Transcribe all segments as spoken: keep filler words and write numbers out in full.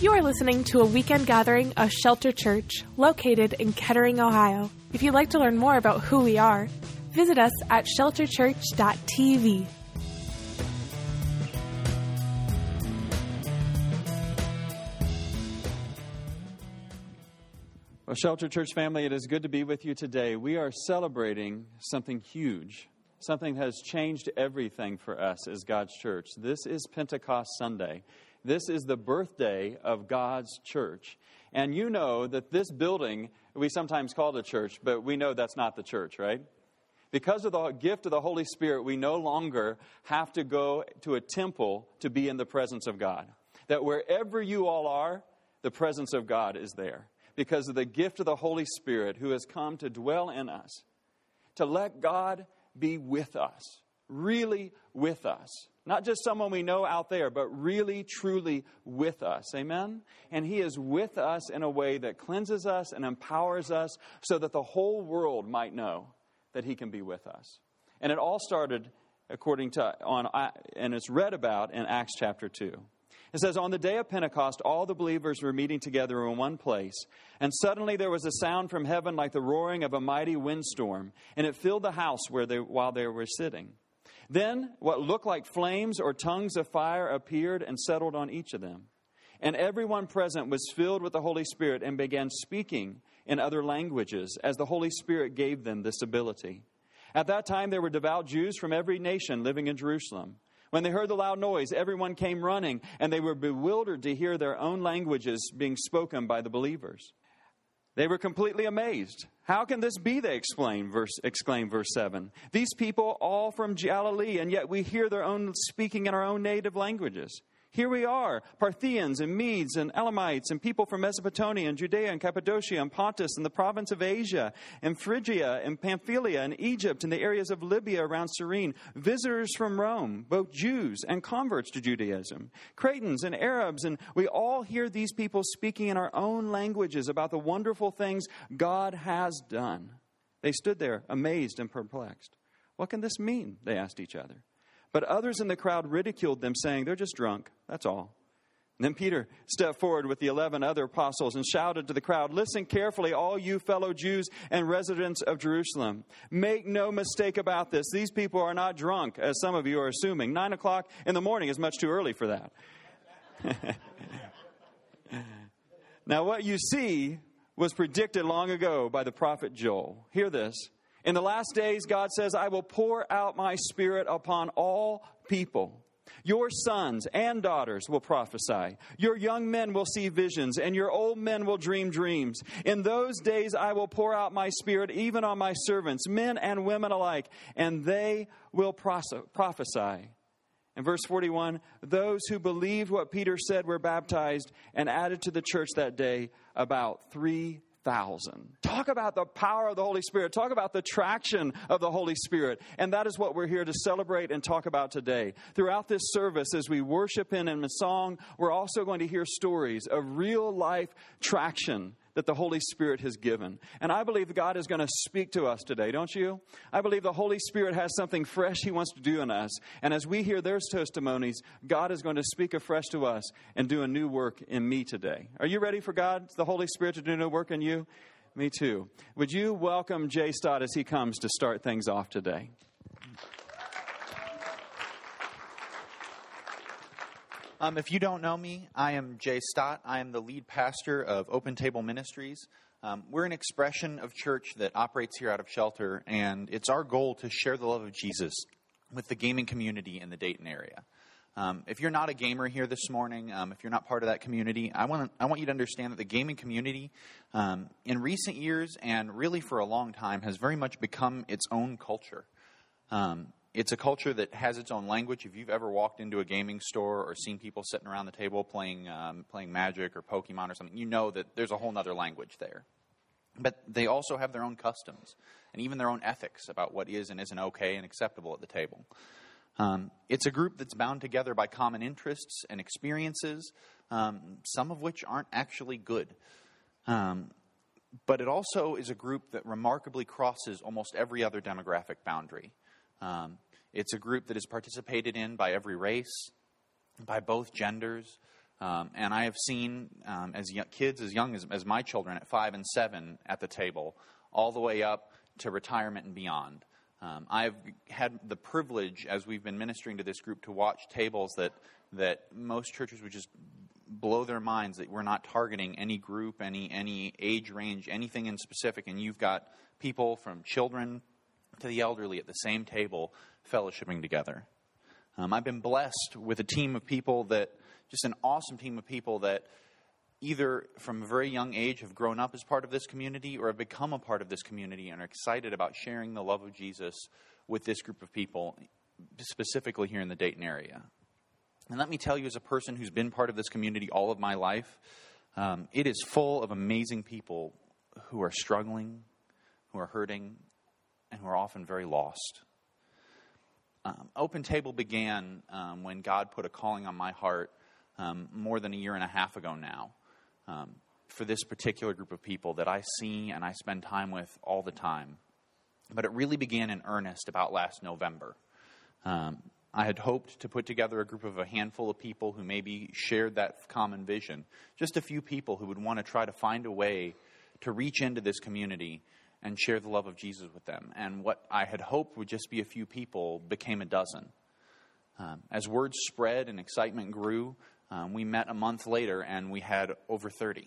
You are listening to a weekend gathering of Shelter Church, located in Kettering, Ohio. If you'd like to learn more about who we are, visit us at shelter church dot t v. Well, Shelter Church family, it is good to be with you today. We are celebrating something huge, something that has changed everything for us as God's church. This is Pentecost Sunday. This is the birthday of God's church. And you know that this building, we sometimes call it a church, but we know that's not the church, right? Because of the gift of the Holy Spirit, we no longer have to go to a temple to be in the presence of God. That wherever you all are, the presence of God is there. Because of the gift of the Holy Spirit who has come to dwell in us. To let God be with us. Really with us. Not just someone we know out there, but really, truly with us. Amen? And He is with us in a way that cleanses us and empowers us so that the whole world might know that He can be with us. And it all started according to, on, and it's read about in Acts chapter two. It says, on the day of Pentecost, all the believers were meeting together in one place. And suddenly there was a sound from heaven like the roaring of a mighty windstorm. And it filled the house where they, while they were sitting. Then what looked like flames or tongues of fire appeared and settled on each of them. And everyone present was filled with the Holy Spirit and began speaking in other languages as the Holy Spirit gave them this ability. At that time there were devout Jews from every nation living in Jerusalem. When they heard the loud noise, everyone came running, and they were bewildered to hear their own languages being spoken by the believers. They were completely amazed. How can this be, they exclaimed, verse, exclaimed, verse seven. These people all from Galilee, and yet we hear their own speaking in our own native languages. Here we are, Parthians and Medes and Elamites and people from Mesopotamia and Judea and Cappadocia and Pontus and the province of Asia and Phrygia and Pamphylia and Egypt and the areas of Libya around Cyrene, visitors from Rome, both Jews and converts to Judaism, Cretans and Arabs, and we all hear these people speaking in our own languages about the wonderful things God has done. They stood there amazed and perplexed. What can this mean? They asked each other. But others in the crowd ridiculed them, saying, they're just drunk, that's all. And then Peter stepped forward with the eleven other apostles and shouted to the crowd, listen carefully, all you fellow Jews and residents of Jerusalem. Make no mistake about this. These people are not drunk, as some of you are assuming. Nine o'clock in the morning is much too early for that. Now, what you see was predicted long ago by the prophet Joel. Hear this. In the last days, God says, I will pour out my Spirit upon all people. Your sons and daughters will prophesy. Your young men will see visions, and your old men will dream dreams. In those days, I will pour out my Spirit even on my servants, men and women alike, and they will prophesy. In verse forty-one, those who believed what Peter said were baptized and added to the church that day about three thousand. Talk about the power of the Holy Spirit. Talk about the traction of the Holy Spirit. And that is what we're here to celebrate and talk about today. Throughout this service, as we worship in and song, we're also going to hear stories of real life traction that the Holy Spirit has given. And I believe God is going to speak to us today, don't you? I believe the Holy Spirit has something fresh He wants to do in us. And as we hear their testimonies, God is going to speak afresh to us and do a new work in me today. Are you ready for God, the Holy Spirit, to do a new work in you? Me too. Would you welcome Jay Stott as he comes to start things off today? Um, if you don't know me, I am Jay Stott. I am the lead pastor of Open Table Ministries. Um, we're an expression of church that operates here out of Shelter, and it's our goal to share the love of Jesus with the gaming community in the Dayton area. Um, if you're not a gamer here this morning, um, if you're not part of that community, I want I want you to understand that the gaming community um, in recent years and really for a long time has very much become its own culture. Um, It's a culture that has its own language. If you've ever walked into a gaming store or seen people sitting around the table playing um, playing Magic or Pokemon or something, you know that there's a whole other language there. But they also have their own customs and even their own ethics about what is and isn't okay and acceptable at the table. Um, it's a group that's bound together by common interests and experiences, um, some of which aren't actually good. Um, but it also is a group that remarkably crosses almost every other demographic boundary. Um, it's a group that is participated in by every race, by both genders, Um, and I have seen um, as young, kids as young as, as my children at five and seven at the table, all the way up to retirement and beyond. Um, I've had the privilege, as we've been ministering to this group, to watch tables that that most churches would just blow their minds that we're not targeting any group, any any age range, anything in specific, and you've got people from children to the elderly at the same table fellowshipping together. Um, I've been blessed with a team of people that, just an awesome team of people that either from a very young age have grown up as part of this community or have become a part of this community and are excited about sharing the love of Jesus with this group of people, specifically here in the Dayton area. And let me tell you, as a person who's been part of this community all of my life, um, it is full of amazing people who are struggling, who are hurting, and who are often very lost. Um, Open Table began um, when God put a calling on my heart um, more than a year and a half ago now um, for this particular group of people that I see and I spend time with all the time. But it really began in earnest about last November. Um, I had hoped to put together a group of a handful of people who maybe shared that common vision. Just a few people who would want to try to find a way to reach into this community and share the love of Jesus with them. And what I had hoped would just be a few people became a dozen. Um, as word spread and excitement grew, um, we met a month later and we had over thirty.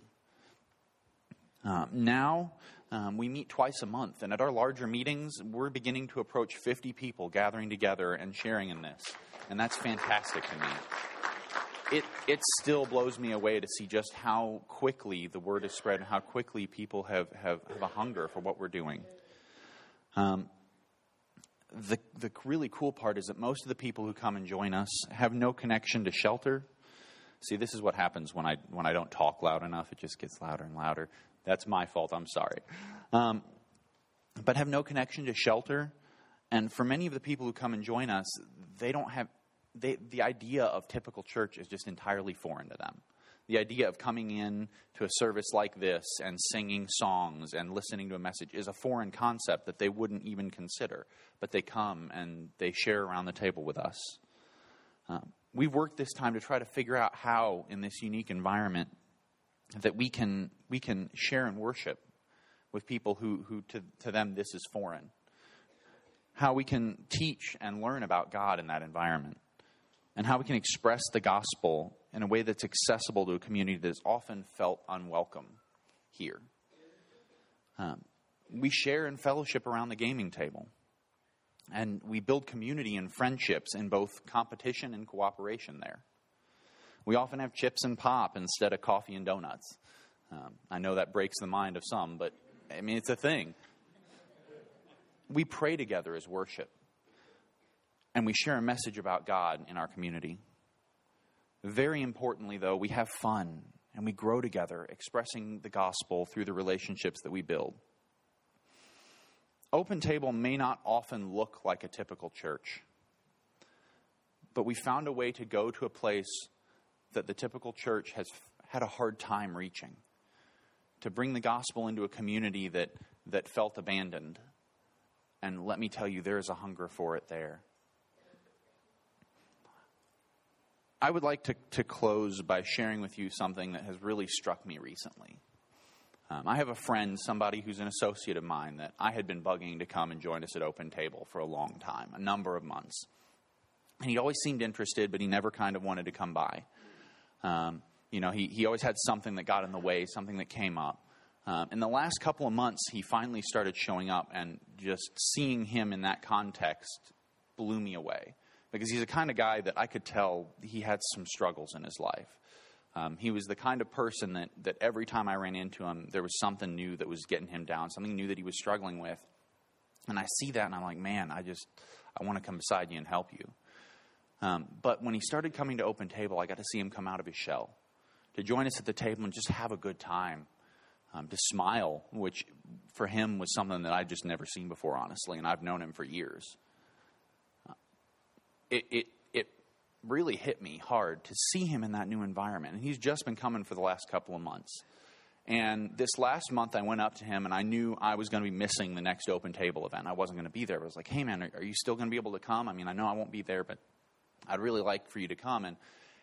Um, now, um, we meet twice a month, and at our larger meetings, we're beginning to approach fifty people gathering together and sharing in this. And that's fantastic to me. It it still blows me away to see just how quickly the word is spread and how quickly people have, have, have a hunger for what we're doing. Um, the the really cool part is that most of the people who come and join us have no connection to Shelter. See, this is what happens when I when I don't talk loud enough. It just gets louder and louder. That's my fault. I'm sorry. Um, but have no connection to Shelter. And for many of the people who come and join us, they don't have... They, the idea of typical church is just entirely foreign to them. The idea of coming in to a service like this and singing songs and listening to a message is a foreign concept that they wouldn't even consider. But they come and they share around the table with us. Um, we've worked this time to try to figure out how, in this unique environment, that we can we can share and worship with people who, who to, to them this is foreign. How we can teach and learn about God in that environment. And how we can express the gospel in a way that's accessible to a community that is often felt unwelcome here. Um, we share and fellowship around the gaming table. And we build community and friendships in both competition and cooperation there. We often have chips and pop instead of coffee and donuts. Um, I know that breaks the mind of some, but I mean, it's a thing. We pray together as worship. And we share a message about God in our community. Very importantly, though, we have fun and we grow together, expressing the gospel through the relationships that we build. Open Table may not often look like a typical church, but we found a way to go to a place that the typical church has had a hard time reaching, to bring the gospel into a community that, that felt abandoned. And let me tell you, there is a hunger for it there. I would like to, to close by sharing with you something that has really struck me recently. Um, I have a friend, somebody who's an associate of mine, that I had been bugging to come and join us at Open Table for a long time, a number of months. And he always seemed interested, but he never kind of wanted to come by. Um, you know, he, he always had something that got in the way, something that came up. Um, in the last couple of months, he finally started showing up, and just seeing him in that context blew me away. Because he's the kind of guy that I could tell he had some struggles in his life. Um, he was the kind of person that, that every time I ran into him, there was something new that was getting him down, something new that he was struggling with. And I see that, and I'm like, man, I just, I want to come beside you and help you. Um, but when he started coming to Open Table, I got to see him come out of his shell, to join us at the table and just have a good time, um, to smile, which for him was something that I'd just never seen before, honestly, and I've known him for years. It, it it really hit me hard to see him in that new environment. And he's just been coming for the last couple of months. And this last month I went up to him and I knew I was going to be missing the next Open Table event. I wasn't going to be there. I was like, hey man, are, are you still going to be able to come? I mean, I know I won't be there, but I'd really like for you to come. And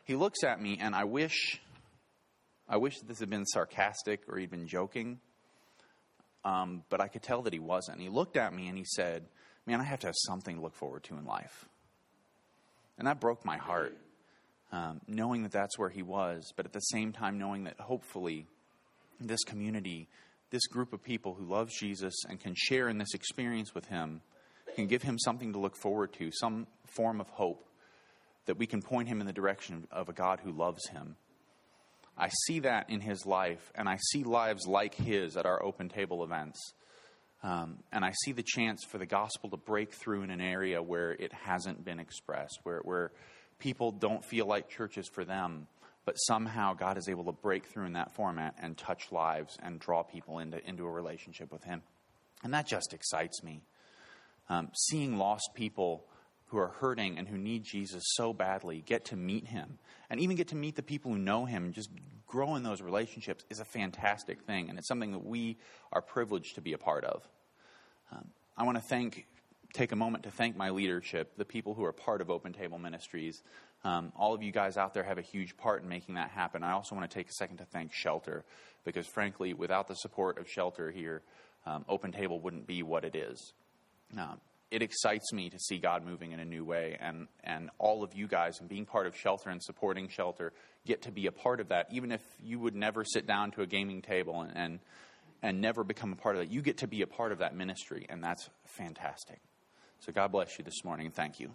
he looks at me, and I wish, I wish this had been sarcastic or he'd been joking, um, but I could tell that he wasn't. He looked at me and he said, man, I have to have something to look forward to in life. And that broke my heart, um, knowing that that's where he was, but at the same time knowing that hopefully this community, this group of people who loves Jesus and can share in this experience with him, can give him something to look forward to, some form of hope, that we can point him in the direction of a God who loves him. I see that in his life, and I see lives like his at our open table events. Um, and I see the chance for the gospel to break through in an area where it hasn't been expressed, where, where people don't feel like church is for them, but somehow God is able to break through in that format and touch lives and draw people into, into a relationship with him. And that just excites me. Um, seeing lost people who are hurting and who need Jesus so badly get to meet him, and even get to meet the people who know him and just grow in those relationships is a fantastic thing, and it's something that we are privileged to be a part of. Um, I want to thank, take a moment to thank my leadership, the people who are part of Open Table Ministries. Um, all of you guys out there have a huge part in making that happen. I also want to take a second to thank Shelter, because frankly, without the support of Shelter here, um, Open Table wouldn't be what it is. Um, it excites me to see God moving in a new way, and, and all of you guys and being part of Shelter and supporting Shelter get to be a part of that, even if you would never sit down to a gaming table and, and and never become a part of that. You get to be a part of that ministry, and that's fantastic. So God bless you this morning, and thank you.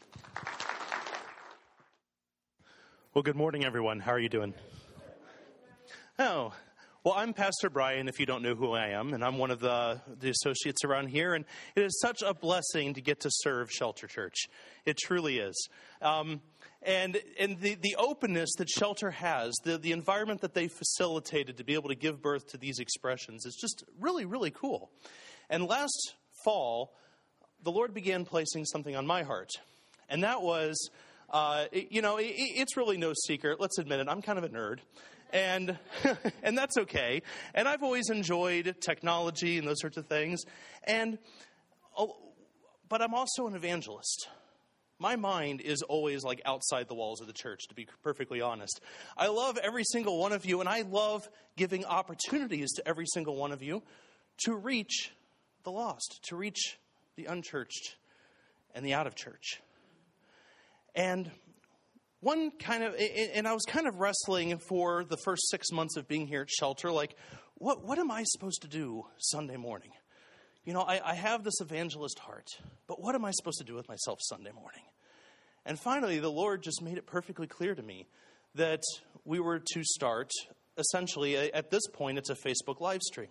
Well, good morning, everyone. How are you doing? Oh, well, I'm Pastor Brian, if you don't know who I am, and I'm one of the, the associates around here, and it is such a blessing to get to serve Shelter Church. It truly is. Um, and and the, the openness that Shelter has, the, the environment that they facilitated to be able to give birth to these expressions is just really, really cool. And last fall, the Lord began placing something on my heart, and that was, uh, it, you know, it, it's really no secret. Let's admit it, I'm kind of a nerd. And and that's okay. And I've always enjoyed technology and those sorts of things. And oh, but I'm also an evangelist. My mind is always like outside the walls of the church, to be perfectly honest. I love every single one of you, and I love giving opportunities to every single one of you to reach the lost, to reach the unchurched and the out of church. And One kind of, and I was kind of wrestling for the first six months of being here at Shelter, like, what what am I supposed to do Sunday morning? You know, I, I have this evangelist heart, but what am I supposed to do with myself Sunday morning? And finally, the Lord just made it perfectly clear to me that we were to start, essentially, at this point, it's a Facebook live stream.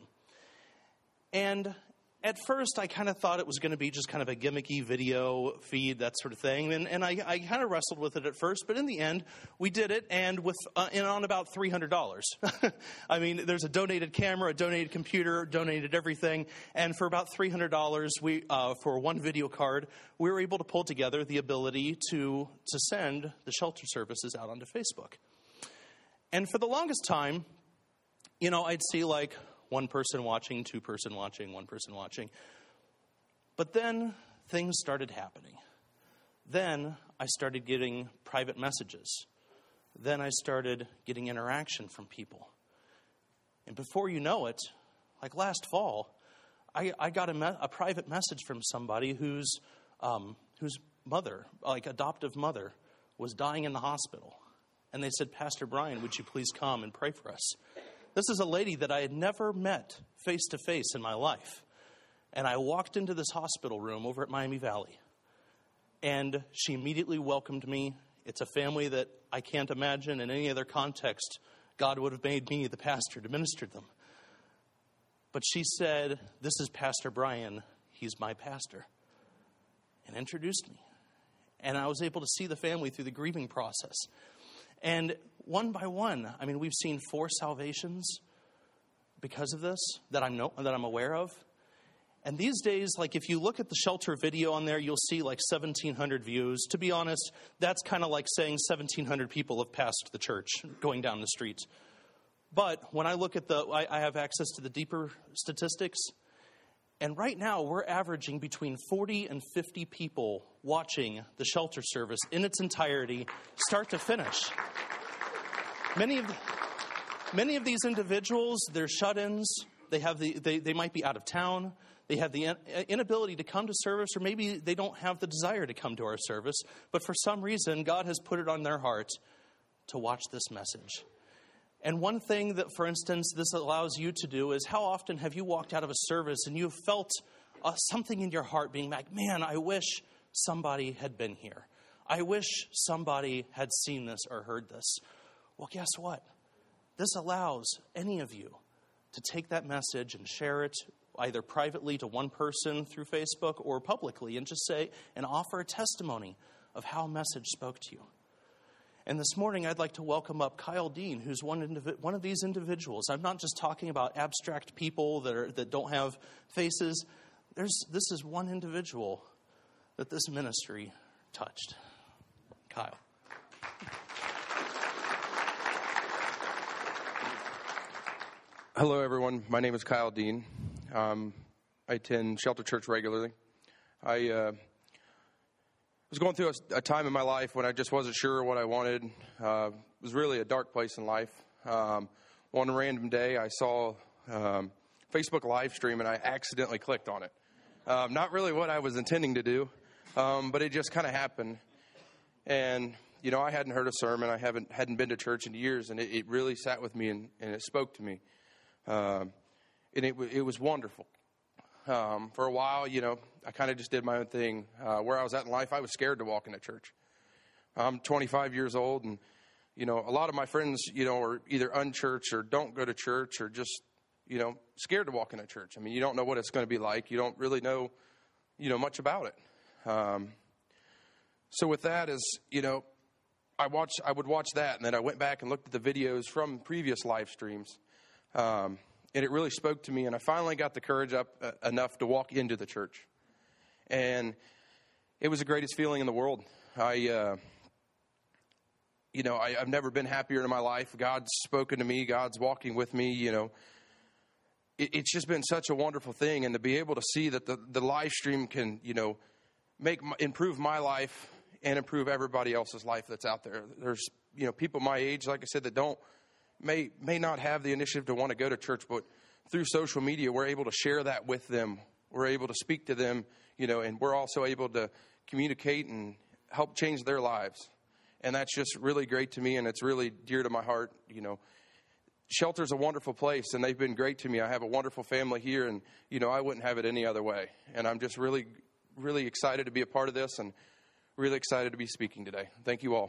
And at first, I kind of thought it was going to be just kind of a gimmicky video feed, that sort of thing. And, and I, I kind of wrestled with it at first. But in the end, we did it, and with uh, and on about three hundred dollars. I mean, there's a donated camera, a donated computer, donated everything. And for about three hundred dollars, we uh, for one video card, we were able to pull together the ability to, to send the Shelter services out onto Facebook. And for the longest time, you know, I'd see like one person watching, two person watching, one person watching. But then things started happening. Then I started getting private messages. Then I started getting interaction from people. And before you know it, like last fall, I, I got a, me- a private message from somebody whose um, whose mother, like adoptive mother, was dying in the hospital. And they said, Pastor Brian, would you please come and pray for us? This is a lady that I had never met face-to-face in my life. And I walked into this hospital room over at Miami Valley. And she immediately welcomed me. It's a family that I can't imagine in any other context God would have made me the pastor to minister to them. But she said, this is Pastor Brian. He's my pastor. And introduced me. And I was able to see the family through the grieving process. And one by one, I mean, we've seen four salvations because of this that I'm no, that I'm aware of. And these days, like if you look at the Shelter video on there, you'll see like seventeen hundred views. To be honest, that's kind of like saying seventeen hundred people have passed the church going down the street. But when I look at the, I, I have access to the deeper statistics, And right now, we're averaging between forty and fifty people watching the shelter service in its entirety, start to finish. Many of the, many of these individuals, they're shut-ins. They have the they, they might be out of town. They have the inability to come to service, or maybe they don't have the desire to come to our service. But for some reason, God has put it on their heart to watch this message. And one thing that, for instance, this allows you to do is, how often have you walked out of a service and you have felt uh, something in your heart being like, man, I wish somebody had been here. I wish somebody had seen this or heard this. Well, guess what? This allows any of you to take that message and share it either privately to one person through Facebook or publicly, and just say and offer a testimony of how a message spoke to you. And this morning, I'd like to welcome up Kyle Dean, who's one indivi- one of these individuals. I'm not just talking about abstract people that are that don't have faces. There's this is one individual that this ministry touched. Kyle. Hello, everyone. My name is Kyle Dean. Um, I attend Shelter Church regularly. I uh, was going through a, a time in my life when I just wasn't sure what I wanted. Uh, it was really a dark place in life. Um, one random day, I saw um, Facebook live stream, and I accidentally clicked on it. Um, not really what I was intending to do, um, but it just kind of happened. And you know, I hadn't heard a sermon. I haven't hadn't been to church in years, and it, it really sat with me and, and it spoke to me. Um, and it, it was wonderful. Um, for a while, you know, I kind of just did my own thing. Uh, where I was at in life, I was scared to walk into church. I'm twenty-five years old, and, you know, a lot of my friends, you know, are either unchurched or don't go to church or just, you know, scared to walk into church. I mean, you don't know what it's going to be like. You don't really know, you know, much about it. Um, so with that is, you know, I watched, I would watch that, and then I went back and looked at the videos from previous live streams. Um, and it really spoke to me, and I finally got the courage up uh, enough to walk into the church. And it was the greatest feeling in the world. I, uh, you know, I, I've never been happier in my life. God's spoken to me. God's walking with me, you know. It, it's just been such a wonderful thing. And to be able to see that the, the live stream can, you know, make improve my life and improve everybody else's life that's out there. There's, you know, people my age, like I said, that don't, may may not have the initiative to want to go to church, but through social media, we're able to share that with them. We're able to speak to them, you know, and we're also able to communicate and help change their lives. And that's just really great to me, and it's really dear to my heart. You know, Shelter's a wonderful place, and they've been great to me. I have a wonderful family here, and, you know, I wouldn't have it any other way. And I'm just really, really excited to be a part of this and really excited to be speaking today. Thank you all.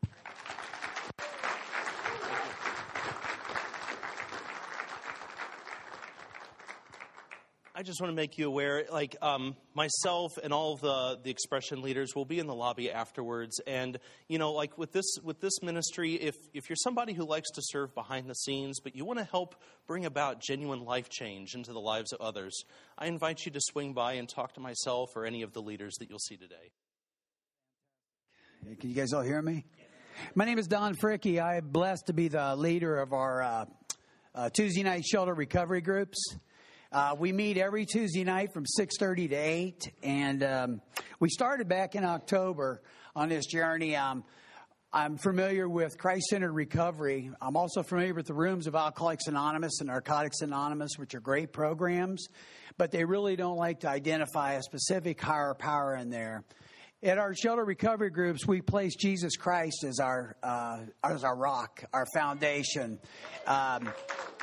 I just want to make you aware, like um, myself and all of the, the expression leaders will be in the lobby afterwards. And, you know, like with this with this ministry, if, if you're somebody who likes to serve behind the scenes, but you want to help bring about genuine life change into the lives of others, I invite you to swing by and talk to myself or any of the leaders that you'll see today. Can you guys all hear me? My name is Don Fricky. I'm blessed to be the leader of our uh, uh, Tuesday night shelter recovery groups. Uh, we meet every Tuesday night from six thirty to eight, and um, we started back in October on this journey. Um, I'm familiar with Christ-Centered Recovery. I'm also familiar with the Rooms of Alcoholics Anonymous and Narcotics Anonymous, which are great programs, but they really don't like to identify a specific higher power in there. At our shelter recovery groups, we place Jesus Christ as our uh, as our rock, our foundation. Um,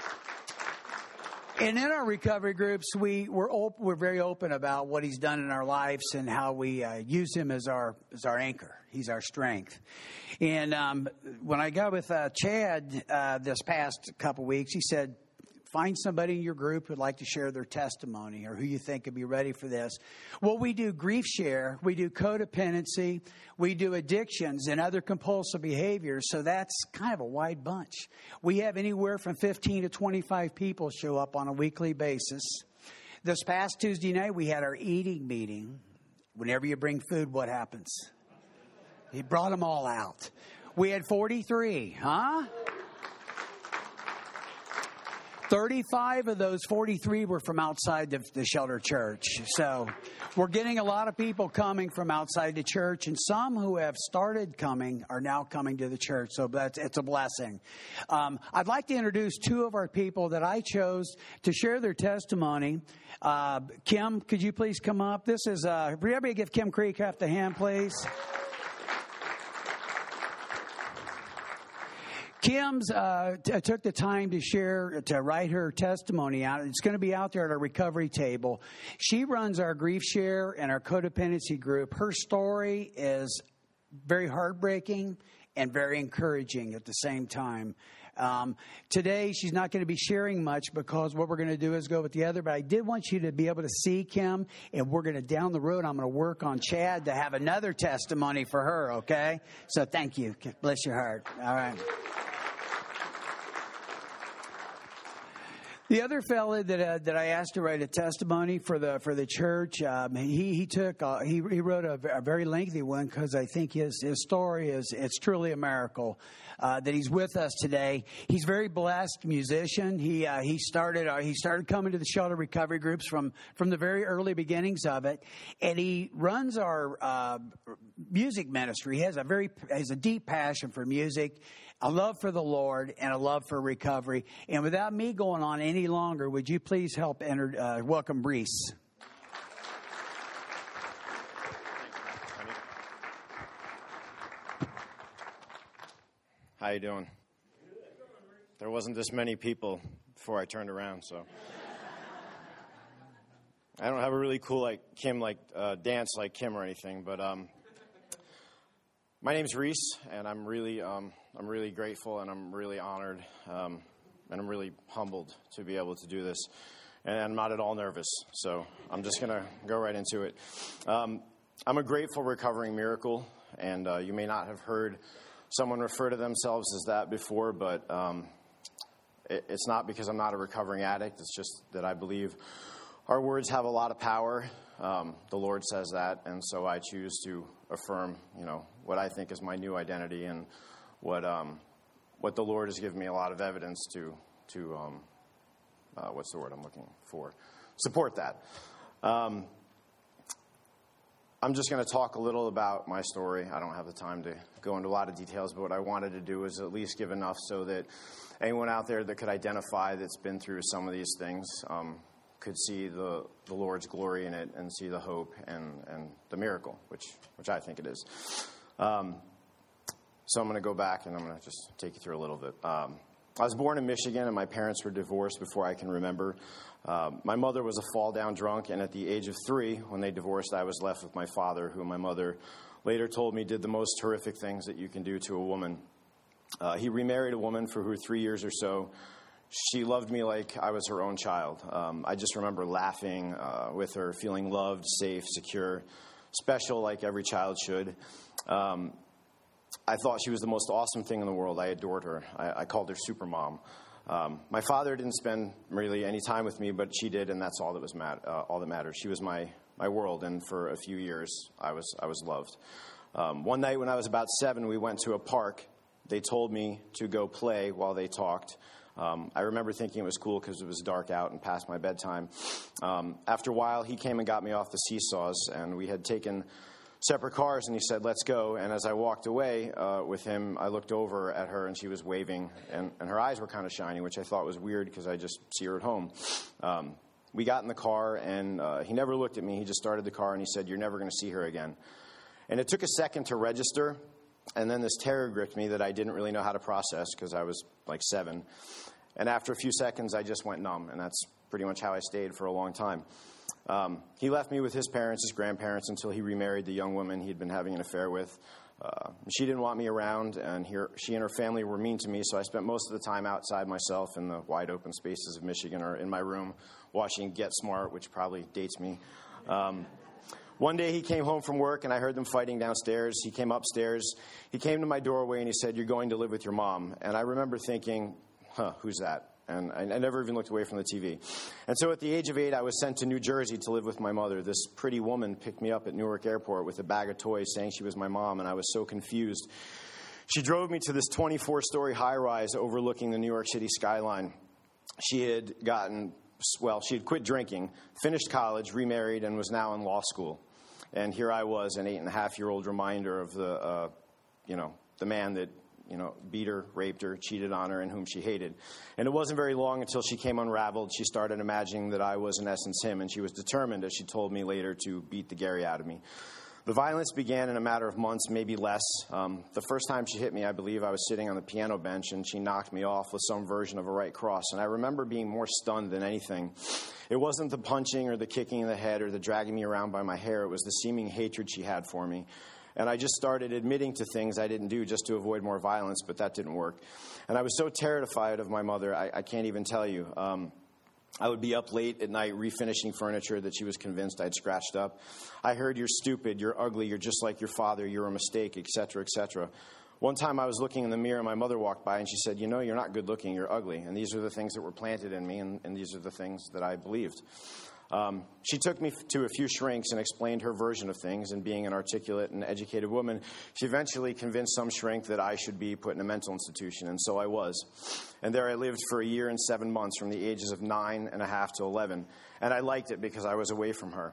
And in our recovery groups, we, we're op- we're very open about what he's done in our lives and how we uh, use him as our as our anchor. He's our strength. And um, when I got with uh, Chad uh, this past couple weeks, he said, find somebody in your group who'd like to share their testimony or who you think could be ready for this. Well, we do grief share, we do codependency, we do addictions and other compulsive behaviors. So that's kind of a wide bunch. We have anywhere from fifteen to twenty-five people show up on a weekly basis. This past Tuesday night, we had our eating meeting. Whenever you bring food, what happens? He brought them all out. We had forty-three, huh? thirty-five of those forty-three were from outside the, the Shelter Church. So we're getting a lot of people coming from outside the church, and some who have started coming are now coming to the church. So that's, it's a blessing. Um, I'd like to introduce two of our people that I chose to share their testimony. Uh, Kim, could you please come up? This is, uh, everybody give Kim Creecraft a hand, please. Kim's uh, t- took the time to share, to write her testimony out. It's going to be out there at our recovery table. She runs our grief share and our codependency group. Her story is very heartbreaking and very encouraging at the same time. Um, today, she's not going to be sharing much because what we're going to do is go with the other. But I did want you to be able to see Kim, and we're going to, down the road, I'm going to work on Chad to have another testimony for her, okay? So thank you. Bless your heart. All right. The other fella that uh, that I asked to write a testimony for the for the church, um, he he took uh, he he wrote a, a very lengthy one because I think his his story is it's truly a miracle uh, that he's with us today. He's a very blessed musician. He uh, he started uh, he started coming to the Shelter recovery groups from from the very early beginnings of it, and he runs our uh, music ministry. He has a very has a deep passion for music, a love for the Lord, and a love for recovery. And without me going on any longer, would you please help enter, uh, welcome Reese? How you doing? There wasn't this many people before I turned around, so I don't have a really cool like Kim like uh, dance like Kim or anything, but um, my name's Reese, and I'm really um, I'm really grateful, and I'm really honored, um, and I'm really humbled to be able to do this, and I'm not at all nervous, so I'm just gonna go right into it. Um, I'm a grateful recovering miracle, and uh, you may not have heard someone refer to themselves as that before, but um, it, it's not because I'm not a recovering addict. It's just that I believe our words have a lot of power. Um, the Lord says that, and so I choose to affirm, you know, what I think is my new identity and what um, what the Lord has given me a lot of evidence to to um, uh, what's the word I'm looking for? Support that. Um, I'm just going to talk a little about my story. I don't have the time to go into a lot of details, but what I wanted to do is at least give enough so that anyone out there that could identify that's been through some of these things um, could see the, the Lord's glory in it and see the hope and, and the miracle, which which I think it is. Um, so I'm going to go back and I'm going to just take you through a little bit. Um, I was born in Michigan, and my parents were divorced before I can remember. Uh, my mother was a fall-down drunk, and at the age of three, when they divorced, I was left with my father, who my mother later told me did the most horrific things that you can do to a woman. Uh, he remarried a woman for her three years or so. She loved me like I was her own child. Um, I just remember laughing uh, with her, feeling loved, safe, secure, special like every child should. Um, I thought she was the most awesome thing in the world. I adored her. I, I called her Super Mom. Um, my father didn't spend really any time with me, but she did, and that's all that was mat- uh, all that mattered. She was my, my world, and for a few years, I was I was loved. Um, one night when I was about seven, we went to a park. They told me to go play while they talked. Um, I remember thinking it was cool because it was dark out and past my bedtime. Um, after a while, he came and got me off the seesaws, and we had taken separate cars, and he said, let's go. And as I walked away uh, with him, I looked over at her, and she was waving, and, and her eyes were kind of shiny, which I thought was weird because I just see her at home. Um, we got in the car, and uh, he never looked at me. He just started the car, and he said, you're never going to see her again. And it took a second to register, and then this terror gripped me that I didn't really know how to process because I was like seven. And after a few seconds, I just went numb, and that's pretty much how I stayed for a long time. Um, he left me with his parents, his grandparents, until he remarried the young woman he'd been having an affair with. Uh, she didn't want me around, and he, she and her family were mean to me, so I spent most of the time outside myself in the wide open spaces of Michigan or in my room watching Get Smart, which probably dates me. Um, one day he came home from work, and I heard them fighting downstairs. He came upstairs. He came to my doorway, and he said, you're going to live with your mom. And I remember thinking, huh, who's that? And I, I never even looked away from the T V. And so at the age of eight, I was sent to New Jersey to live with my mother. This pretty woman picked me up at Newark Airport with a bag of toys saying she was my mom, and I was so confused. She drove me to this twenty-four story high-rise overlooking the New York City skyline. she had gotten, well, she had quit drinking, finished college, remarried, and was now in law school. And here I was, an eight-and-a-half-year-old reminder of the, uh, you know, the man that, you know, beat her, raped her, cheated on her, and whom she hated. And it wasn't very long until she came unraveled. She started imagining that I was, in essence, him, and she was determined, as she told me later, to beat the Gary out of me. The violence began in a matter of months, maybe less. Um, the first time she hit me, I believe I was sitting on the piano bench, and she knocked me off with some version of a right cross. And I remember being more stunned than anything. It wasn't the punching or the kicking in the head or the dragging me around by my hair. It was the seeming hatred she had for me. And I just started admitting to things I didn't do just to avoid more violence, but that didn't work. And I was so terrified of my mother, I, I can't even tell you. Um, I would be up late at night refinishing furniture that she was convinced I'd scratched up. I heard, "You're stupid, you're ugly, you're just like your father, you're a mistake," et cetera, et cetera. One time I was looking in the mirror and my mother walked by and she said, "You know, you're not good looking, you're ugly." And these are the things that were planted in me, and, and these are the things that I believed. Um, she took me to a few shrinks and explained her version of things, and being an articulate and educated woman, she eventually convinced some shrink that I should be put in a mental institution, and so I was. And there I lived for a year and seven months from the ages of nine and a half to eleven, and I liked it because I was away from her.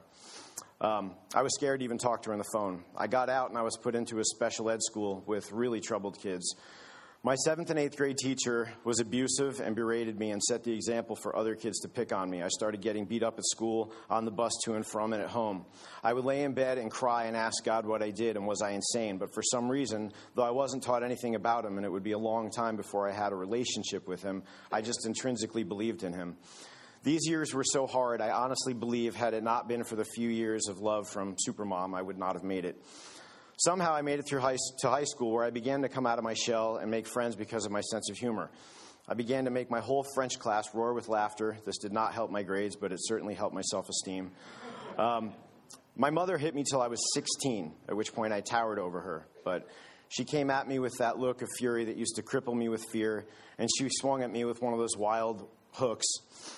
Um, I was scared to even talk to her on the phone. I got out and I was put into a special ed school with really troubled kids. My seventh and eighth grade teacher was abusive and berated me and set the example for other kids to pick on me. I started getting beat up at school, on the bus to and from, and at home. I would lay in bed and cry and ask God what I did and was I insane. But for some reason, though I wasn't taught anything about him and it would be a long time before I had a relationship with him, I just intrinsically believed in him. These years were so hard, I honestly believe had it not been for the few years of love from Supermom, I would not have made it. Somehow I made it through high, to high school, where I began to come out of my shell and make friends because of my sense of humor. I began to make my whole French class roar with laughter. This did not help my grades, but it certainly helped my self-esteem. Um, my mother hit me till I was sixteen, at which point I towered over her. But she came at me with that look of fury that used to cripple me with fear, and she swung at me with one of those wild hooks.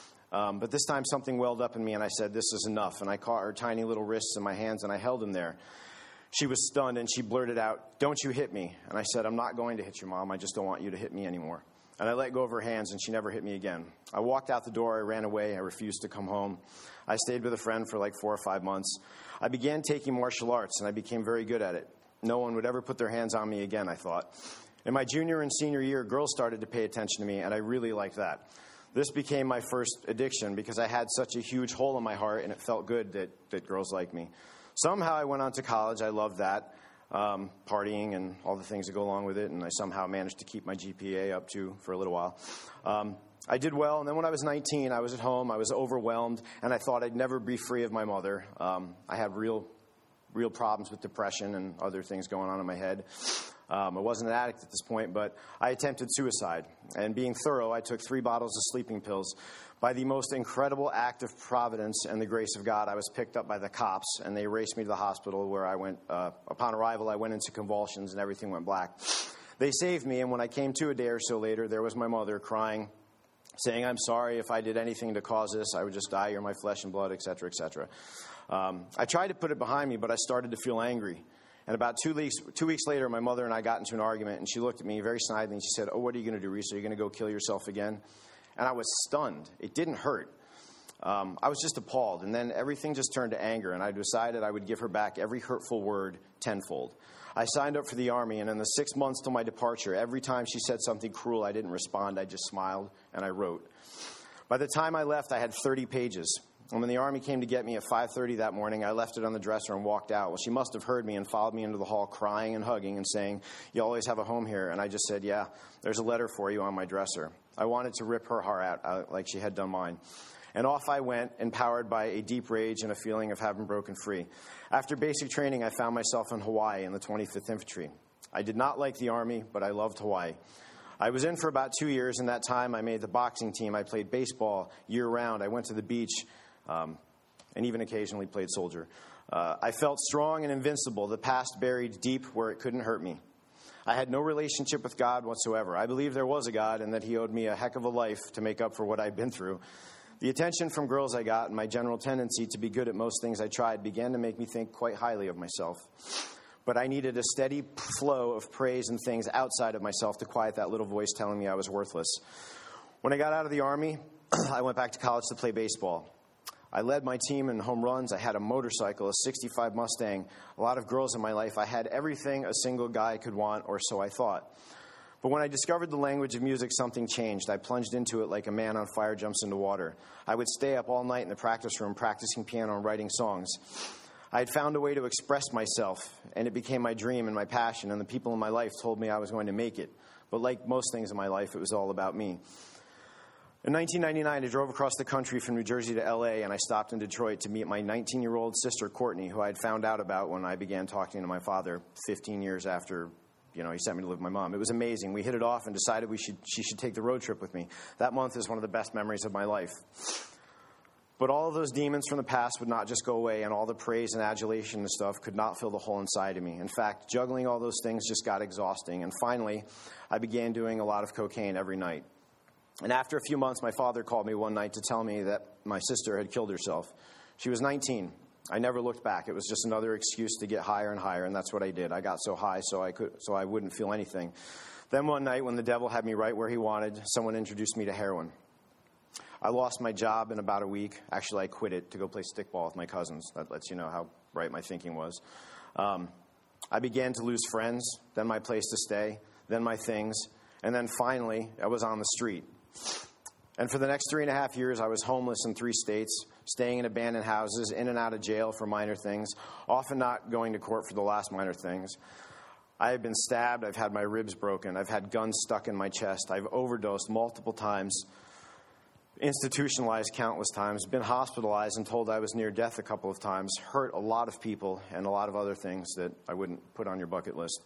Um, but this time something welled up in me, and I said, "This is enough." And I caught her tiny little wrists in my hands, and I held them there. She was stunned, and she blurted out, "Don't you hit me." And I said, "I'm not going to hit you, Mom. I just don't want you to hit me anymore." And I let go of her hands, and she never hit me again. I walked out the door. I ran away. I refused to come home. I stayed with a friend for like four or five months. I began taking martial arts, and I became very good at it. No one would ever put their hands on me again, I thought. In my junior and senior year, girls started to pay attention to me, and I really liked that. This became my first addiction because I had such a huge hole in my heart, and it felt good that, that girls liked me. Somehow I went on to college. I loved that, um, partying and all the things that go along with it, and I somehow managed to keep my G P A up, too, for a little while. Um, I did well, and then when I was nineteen, I was at home. I was overwhelmed, and I thought I'd never be free of my mother. Um, I had real, real problems with depression and other things going on in my head. Um, I wasn't an addict at this point, but I attempted suicide. And being thorough, I took three bottles of sleeping pills. By the most incredible act of providence and the grace of God, I was picked up by the cops, and they raced me to the hospital where I went. Uh, upon arrival, I went into convulsions, and everything went black. They saved me, and when I came to a day or so later, there was my mother crying, saying, "I'm sorry if I did anything to cause this. I would just die. You're my flesh and blood," et cetera, et cetera. Um, I tried to put it behind me, but I started to feel angry. And about two weeks two weeks later, my mother and I got into an argument, and she looked at me very snidely, and she said, "Oh, what are you going to do, Reese? Are you going to go kill yourself again?" And I was stunned. It didn't hurt. Um, I was just appalled. And then everything just turned to anger, and I decided I would give her back every hurtful word tenfold. I signed up for the Army, and in the six months till my departure, every time she said something cruel, I didn't respond. I just smiled, and I wrote. By the time I left, I had thirty pages. And when the Army came to get me at five thirty that morning, I left it on the dresser and walked out. Well, she must have heard me and followed me into the hall crying and hugging and saying, "You always have a home here." And I just said, "Yeah, there's a letter for you on my dresser." I wanted to rip her heart out uh, like she had done mine. And off I went, empowered by a deep rage and a feeling of having broken free. After basic training, I found myself in Hawaii in the twenty-fifth Infantry. I did not like the Army, but I loved Hawaii. I was in for about two years. In that time, I made the boxing team. I played baseball year-round. I went to the beach um, and even occasionally played soldier. Uh, I felt strong and invincible, the past buried deep where it couldn't hurt me. I had no relationship with God whatsoever. I believed there was a God and that he owed me a heck of a life to make up for what I'd been through. The attention from girls I got and my general tendency to be good at most things I tried began to make me think quite highly of myself. But I needed a steady flow of praise and things outside of myself to quiet that little voice telling me I was worthless. When I got out of the Army, I went back to college to play baseball. I led my team in home runs. I had a motorcycle, a sixty-five Mustang, a lot of girls in my life. I had everything a single guy could want, or so I thought. But when I discovered the language of music, something changed. I plunged into it like a man on fire jumps into water. I would stay up all night in the practice room practicing piano and writing songs. I had found a way to express myself, and it became my dream and my passion, and the people in my life told me I was going to make it. But like most things in my life, it was all about me. In nineteen ninety-nine, I drove across the country from New Jersey to L A, and I stopped in Detroit to meet my nineteen-year-old sister, Courtney, who I had found out about when I began talking to my father fifteen years after, you know, he sent me to live with my mom. It was amazing. We hit it off and decided we should she should take the road trip with me. That month is one of the best memories of my life. But all of those demons from the past would not just go away, and all the praise and adulation and stuff could not fill the hole inside of me. In fact, juggling all those things just got exhausting, and finally, I began doing a lot of cocaine every night. And after a few months, my father called me one night to tell me that my sister had killed herself. She was nineteen. I never looked back. It was just another excuse to get higher and higher, and that's what I did. I got so high so I could, so I wouldn't feel anything. Then one night, when the devil had me right where he wanted, someone introduced me to heroin. I lost my job in about a week. Actually, I quit it to go play stickball with my cousins. That lets you know how right my thinking was. Um, I began to lose friends, then my place to stay, then my things, and then finally, I was on the street. And for the next three and a half years, I was homeless in three states, staying in abandoned houses, in and out of jail for minor things, often not going to court for the last minor things. I have been stabbed. I've had my ribs broken. I've had guns stuck in my chest. I've overdosed multiple times, institutionalized countless times, been hospitalized and told I was near death a couple of times, hurt a lot of people, and a lot of other things that I wouldn't put on your bucket list.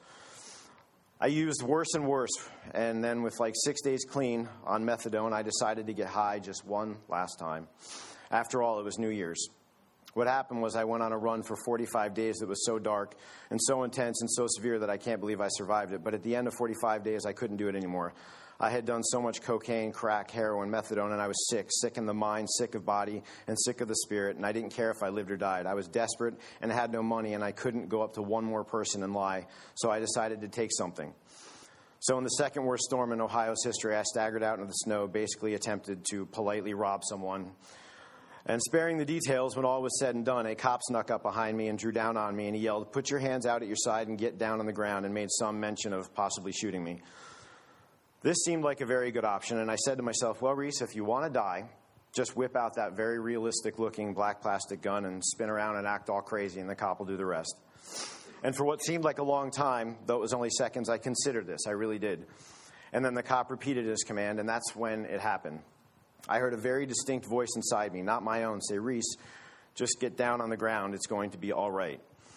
I used worse and worse, and then with like six days clean on methadone, I decided to get high just one last time. After all, it was New Year's. What happened was I went on a run for forty-five days that was so dark and so intense and so severe that I can't believe I survived it. But at the end of forty-five days, I couldn't do it anymore. I had done so much cocaine, crack, heroin, methadone, and I was sick, sick in the mind, sick of body, and sick of the spirit, and I didn't care if I lived or died. I was desperate and had no money, and I couldn't go up to one more person and lie, so I decided to take something. So in the second worst storm in Ohio's history, I staggered out into the snow, basically attempted to politely rob someone. And sparing the details, when all was said and done, a cop snuck up behind me and drew down on me, and he yelled, "Put your hands out at your side and get down on the ground," and made some mention of possibly shooting me. This seemed like a very good option, and I said to myself, well, Reese, if you want to die, just whip out that very realistic-looking black plastic gun and spin around and act all crazy, and the cop will do the rest. And for what seemed like a long time, though it was only seconds, I considered this. I really did. And then the cop repeated his command, and that's when it happened. I heard a very distinct voice inside me, not my own, say, "Reese, just get down on the ground. It's going to be all right."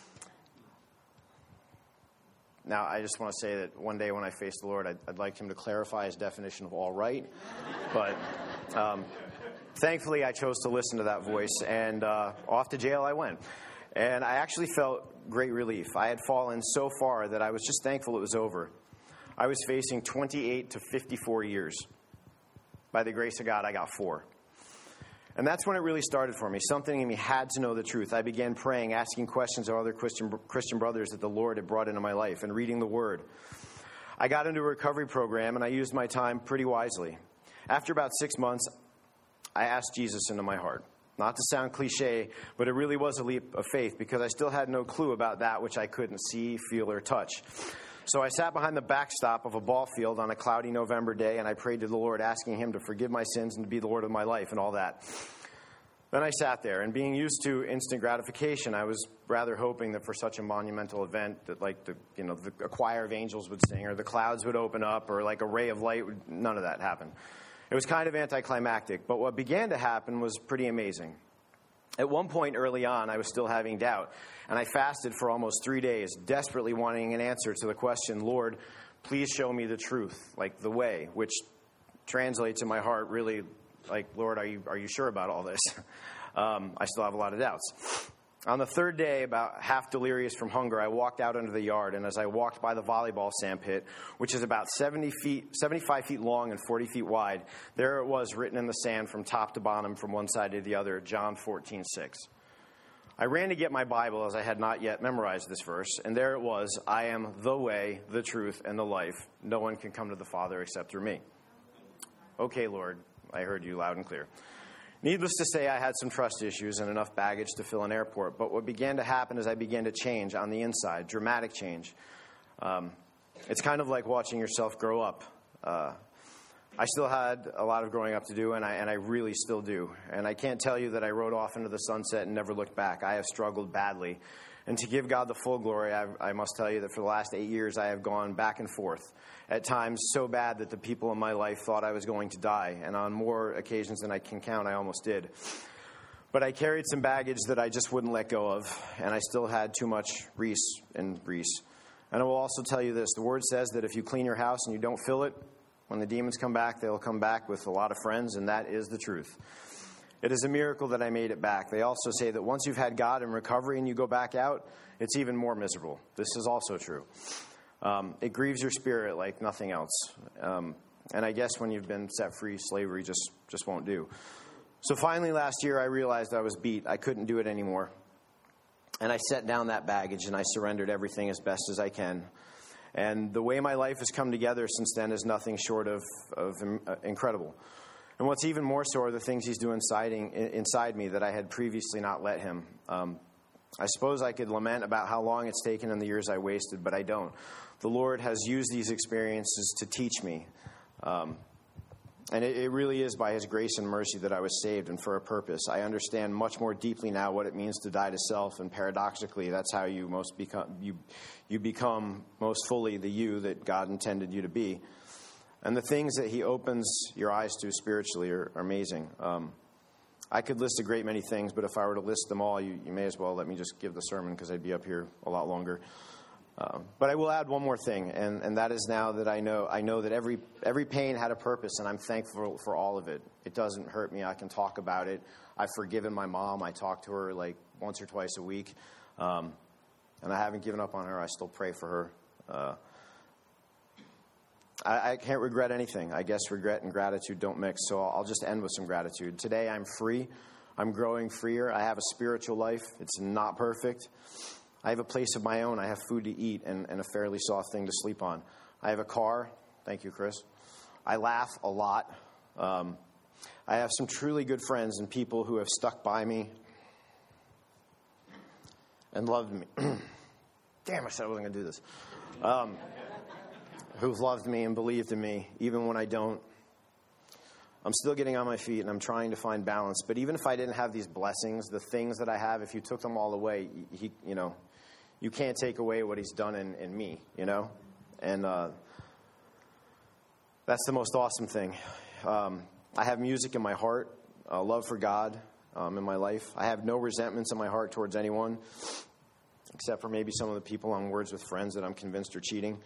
Now, I just want to say that one day when I face the Lord, I'd, I'd like him to clarify his definition of all right. But um, thankfully, I chose to listen to that voice, and uh, off to jail I went. And I actually felt great relief. I had fallen so far that I was just thankful it was over. I was facing twenty-eight to fifty-four years. By the grace of God, I got four. And that's when it really started for me. Something in me had to know the truth. I began praying, asking questions of other Christian, Christian brothers that the Lord had brought into my life, and reading the Word. I got into a recovery program, and I used my time pretty wisely. After about six months, I asked Jesus into my heart. Not to sound cliche, but it really was a leap of faith, because I still had no clue about that which I couldn't see, feel, or touch. So I sat behind the backstop of a ball field on a cloudy November day, and I prayed to the Lord, asking him to forgive my sins and to be the Lord of my life and all that. Then I sat there, and being used to instant gratification, I was rather hoping that for such a monumental event that, like, the you know, the, a choir of angels would sing, or the clouds would open up, or like a ray of light would, none of that happened. It was kind of anticlimactic, but what began to happen was pretty amazing. At one point early on, I was still having doubt, and I fasted for almost three days, desperately wanting an answer to the question, "Lord, please show me the truth," like the way, which translates in my heart really like, "Lord, are you are you sure about all this?" um, I still have a lot of doubts. On the third day, about half delirious from hunger, I walked out into the yard, and as I walked by the volleyball sandpit, which is about seventy feet, seventy-five feet long and forty feet wide, there it was written in the sand from top to bottom, from one side to the other, John fourteen six. I ran to get my Bible, as I had not yet memorized this verse, and there it was, "I am the way, the truth, and the life. No one can come to the Father except through me." Okay, Lord, I heard you loud and clear. Needless to say, I had some trust issues and enough baggage to fill an airport. But what began to happen is I began to change on the inside, dramatic change. Um, it's kind of like watching yourself grow up. Uh, I still had a lot of growing up to do, and I, and I really still do. And I can't tell you that I rode off into the sunset and never looked back. I have struggled badly. And to give God the full glory, I, I must tell you that for the last eight years, I have gone back and forth, at times so bad that the people in my life thought I was going to die. And on more occasions than I can count, I almost did. But I carried some baggage that I just wouldn't let go of, and I still had too much Reese and Reese. And I will also tell you this. The Word says that if you clean your house and you don't fill it, when the demons come back, they'll come back with a lot of friends, and that is the truth. It is a miracle that I made it back. They also say that once you've had God in recovery and you go back out, it's even more miserable. This is also true. Um, it grieves your spirit like nothing else. Um, and I guess when you've been set free, slavery just, just won't do. So finally last year, I realized I was beat. I couldn't do it anymore. And I set down that baggage and I surrendered everything as best as I can. And the way my life has come together since then is nothing short of, of uh, incredible. And what's even more so are the things he's doing inside, inside me that I had previously not let him. Um, I suppose I could lament about how long it's taken and the years I wasted, but I don't. The Lord has used these experiences to teach me. Um, and it, it really is by his grace and mercy that I was saved and for a purpose. I understand much more deeply now what it means to die to self, and paradoxically, that's how you most become you you become most fully the you that God intended you to be. And the things that he opens your eyes to spiritually are, are amazing. Um, I could list a great many things, but if I were to list them all, you, you may as well let me just give the sermon because I'd be up here a lot longer. Uh, but I will add one more thing, and, and that is now that I know I know that every every pain had a purpose, and I'm thankful for all of it. It doesn't hurt me. I can talk about it. I've forgiven my mom. I talk to her like once or twice a week, um, and I haven't given up on her. I still pray for her. Uh, I, I can't regret anything. I guess regret and gratitude don't mix, so I'll, I'll just end with some gratitude. Today I'm free. I'm growing freer. I have a spiritual life. It's not perfect. I have a place of my own. I have food to eat and, and a fairly soft thing to sleep on. I have a car. Thank you, Chris. I laugh a lot. Um, I have some truly good friends and people who have stuck by me and loved me. Damn, I said I wasn't going to do this. Um, who've loved me and believed in me, even when I don't. I'm still getting on my feet, and I'm trying to find balance. But even if I didn't have these blessings, the things that I have, if you took them all away, he, you know, you can't take away what he's done in, in me, you know? And uh, that's the most awesome thing. Um, I have music in my heart, a love for God um, in my life. I have no resentments in my heart towards anyone, except for maybe some of the people on Words with Friends that I'm convinced are cheating.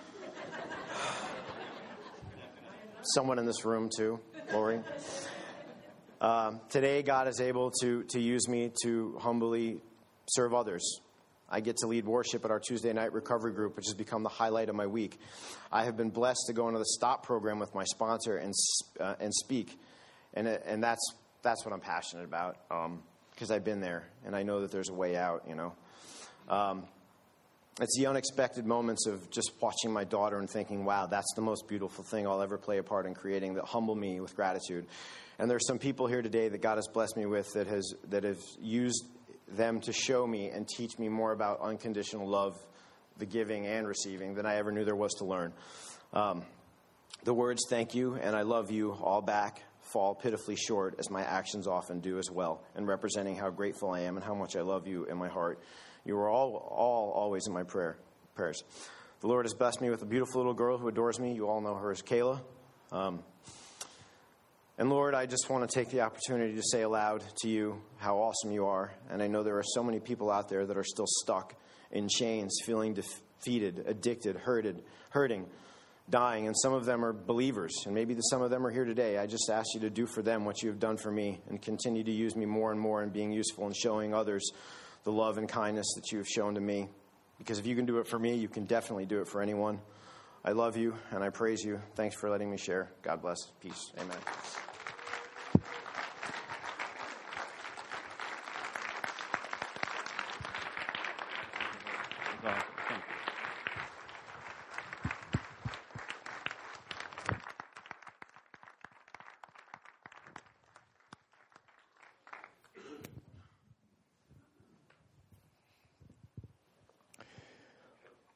Someone in this room, too, Lori. Um, today, God is able to, to use me to humbly serve others. I get to lead worship at our Tuesday night recovery group, which has become the highlight of my week. I have been blessed to go into the STOP program with my sponsor and uh, and speak, and and that's that's what I'm passionate about because um, I've been there and I know that there's a way out. You know, um, it's the unexpected moments of just watching my daughter and thinking, "Wow, that's the most beautiful thing I'll ever play a part in creating." That humble me with gratitude. And there's some people here today that God has blessed me with that has that have used them to show me and teach me more about unconditional love, the giving and receiving, than I ever knew there was to learn. Um, the words "thank you" and "I love you" all back fall pitifully short, as my actions often do as well, in representing how grateful I am and how much I love you in my heart. You are all, all always in my prayer prayers. The Lord has blessed me with a beautiful little girl who adores me. You all know her as Kayla. Um, And Lord, I just want to take the opportunity to say aloud to you how awesome you are. And I know there are so many people out there that are still stuck in chains, feeling defeated, addicted, hurted, hurting, dying. And some of them are believers. And maybe some of them are here today. I just ask you to do for them what you have done for me and continue to use me more and more in being useful and showing others the love and kindness that you have shown to me. Because if you can do it for me, you can definitely do it for anyone. I love you and I praise you. Thanks for letting me share. God bless. Peace. Amen.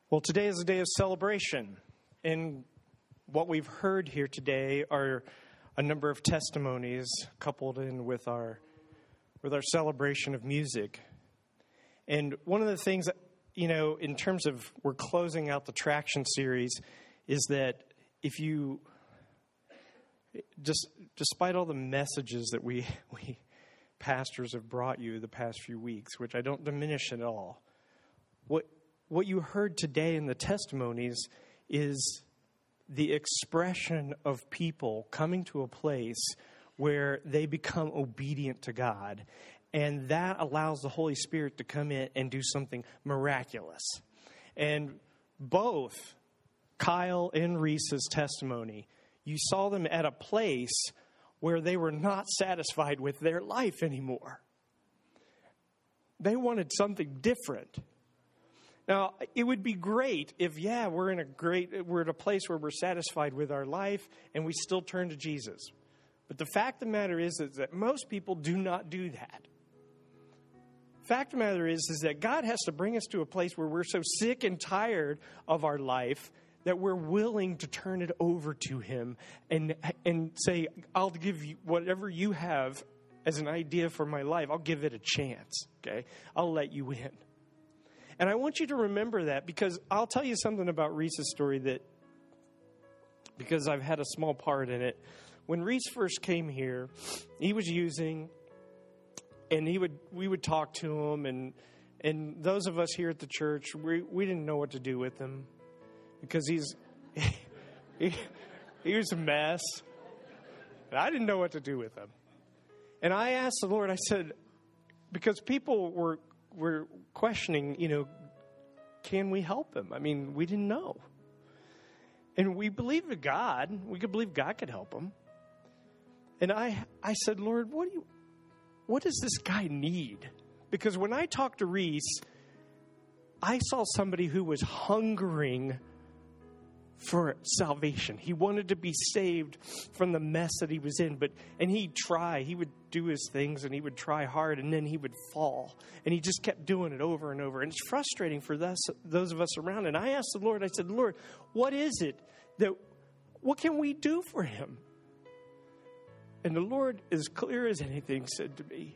Well, today is a day of celebration, and what we've heard here today are a number of testimonies coupled in with our with our celebration of music. And one of the things, that, you know, in terms of we're closing out the Traction series, is that if you just despite all the messages that we we pastors have brought you the past few weeks, which I don't diminish at all, what What you heard today in the testimonies is the expression of people coming to a place where they become obedient to God. And that allows the Holy Spirit to come in and do something miraculous. And both Kyle and Reese's testimony, you saw them at a place where they were not satisfied with their life anymore. They wanted something different. Now, it would be great if, yeah, we're in a great, we're at a place where we're satisfied with our life and we still turn to Jesus. But the fact of the matter is, is that most people do not do that. Fact of the matter is, is that God has to bring us to a place where we're so sick and tired of our life that we're willing to turn it over to Him and and say, I'll give you whatever you have as an idea for my life. I'll give it a chance, okay? I'll let you in. And I want you to remember that, because I'll tell you something about Reese's story that, because I've had a small part in it. When Reese first came here, he was using, and he would we would talk to him, and and those of us here at the church, we we didn't know what to do with him, because he's he, he was a mess. And I didn't know what to do with him. And I asked the Lord, I said, because people were We're questioning, you know, can we help him? I mean, we didn't know. And we believed in God. We could believe God could help him. And I I said, Lord, what do you, what does this guy need? Because when I talked to Reese, I saw somebody who was hungering for salvation. He wanted to be saved from the mess that he was in. But and he'd try. He would do his things and he would try hard, and then he would fall. And he just kept doing it over and over. And it's frustrating for us, those of us around. And I asked the Lord, I said, Lord, what is it that, what can we do for him? And the Lord, as clear as anything, said to me,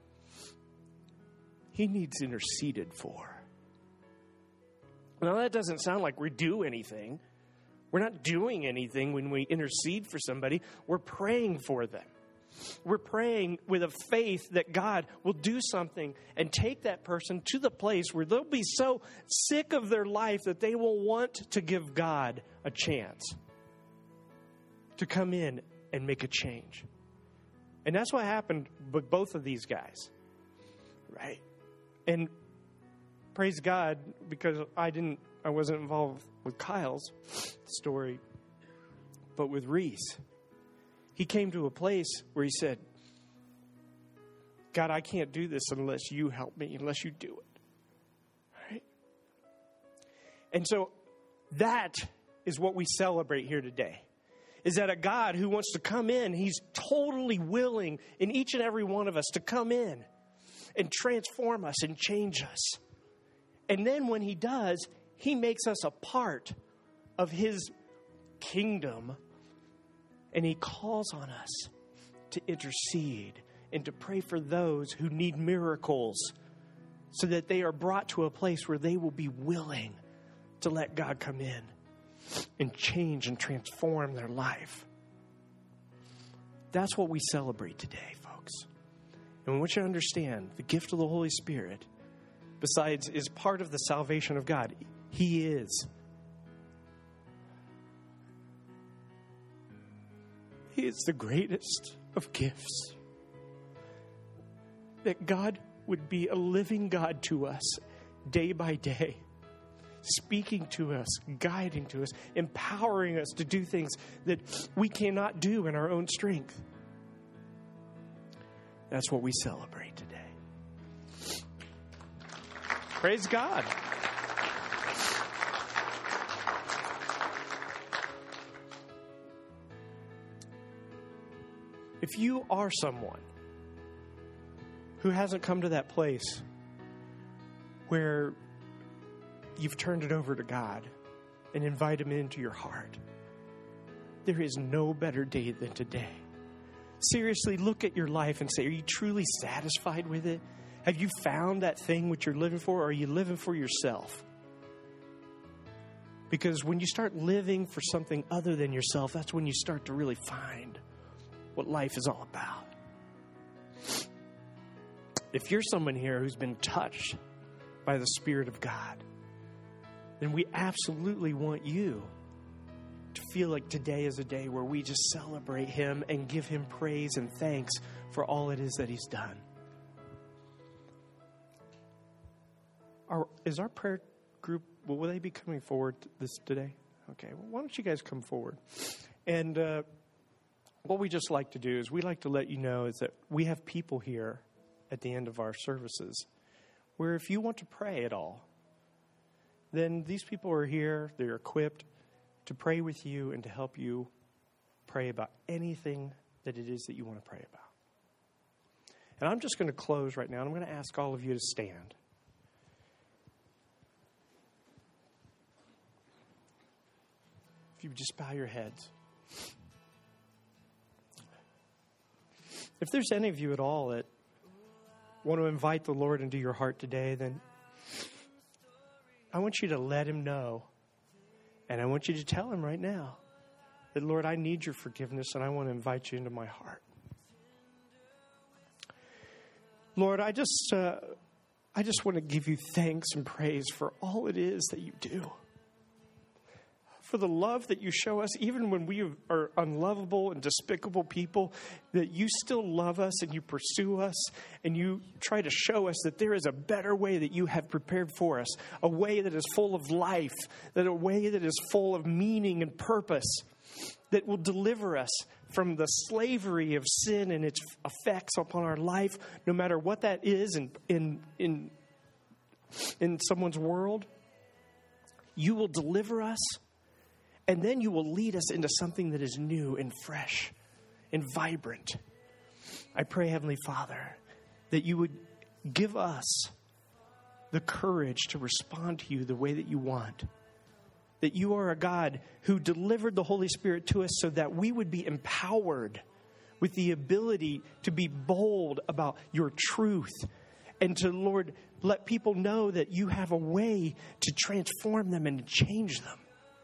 he needs interceded for. Now, that doesn't sound like we do anything. We're not doing anything when we intercede for somebody. We're praying for them. We're praying with a faith that God will do something and take that person to the place where they'll be so sick of their life that they will want to give God a chance to come in and make a change. And that's what happened with both of these guys, right? And praise God, because I didn't, I wasn't involved with Kyle's story, but with Reese. He came to a place where he said, God, I can't do this unless you help me, unless you do it. Right? And so that is what we celebrate here today, is that a God who wants to come in, he's totally willing in each and every one of us to come in and transform us and change us. And then when he does, he makes us a part of his kingdom. And he calls on us to intercede and to pray for those who need miracles, so that they are brought to a place where they will be willing to let God come in and change and transform their life. That's what we celebrate today, folks. And we want you to understand the gift of the Holy Spirit, besides, is part of the salvation of God. He is. He is the greatest of gifts. That God would be a living God to us day by day, speaking to us, guiding to us, empowering us to do things that we cannot do in our own strength. That's what we celebrate today. Praise God. If you are someone who hasn't come to that place where you've turned it over to God and invite him into your heart. There is no better day than today. Seriously, look at your life and say, are you truly satisfied with it? Have you found that thing which you're living for, or are you living for yourself? Because when you start living for something other than yourself, that's when you start to really find what life is all about. If you're someone here who's been touched by the Spirit of God, then we absolutely want you to feel like today is a day where we just celebrate him and give him praise and thanks for all it is that he's done. Our, is our prayer group, will they be coming forward this today? Okay, well, why don't you guys come forward? And uh, what we just like to do is we like to let you know is that we have people here at the end of our services where if you want to pray at all, then these people are here, they're equipped to pray with you and to help you pray about anything that it is that you want to pray about. And I'm just going to close right now, and I'm going to ask all of you to stand. If you would just bow your heads. If there's any of you at all that want to invite the Lord into your heart today, then I want you to let him know. And I want you to tell him right now that, Lord, I need your forgiveness and I want to invite you into my heart. Lord, I just, uh, I just want to give you thanks and praise for all it is that you do. For the love that you show us, even when we are unlovable and despicable people, that you still love us and you pursue us and you try to show us that there is a better way that you have prepared for us, a way that is full of life, that a way that is full of meaning and purpose, that will deliver us from the slavery of sin and its effects upon our life, no matter what that is in in in, in someone's world. You will deliver us. And then you will lead us into something that is new and fresh and vibrant. I pray, Heavenly Father, that you would give us the courage to respond to you the way that you want. That you are a God who delivered the Holy Spirit to us so that we would be empowered with the ability to be bold about your truth. And to, Lord, let people know that you have a way to transform them and to change them.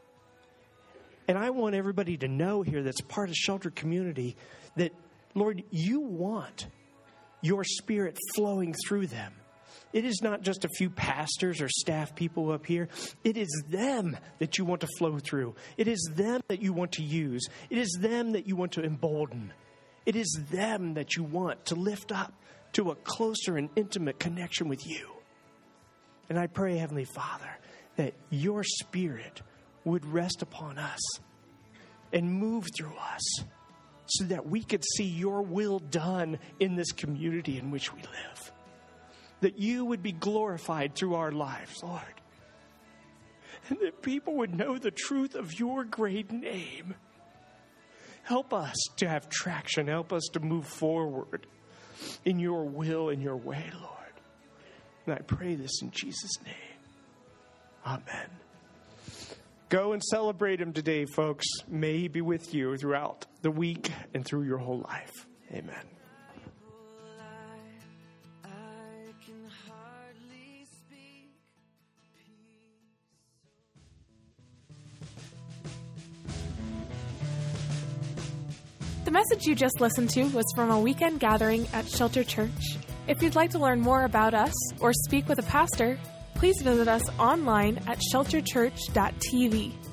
And I want everybody to know here that's part of Shelter Community that, Lord, you want your Spirit flowing through them. It is not just a few pastors or staff people up here. It is them that you want to flow through. It is them that you want to use. It is them that you want to embolden. It is them that you want to lift up to a closer and intimate connection with you. And I pray, Heavenly Father, that your Spirit would rest upon us and move through us so that we could see your will done in this community in which we live. That you would be glorified through our lives, Lord. And that people would know the truth of your great name. Help us to have traction. Help us to move forward in your will and your way, Lord. And I pray this in Jesus' name. Amen. Go and celebrate him today, folks. May he be with you throughout the week and through your whole life. Amen. The message you just listened to was from a weekend gathering at Shelter Church. If you'd like to learn more about us or speak with a pastor, please visit us online at shelter church dot t v.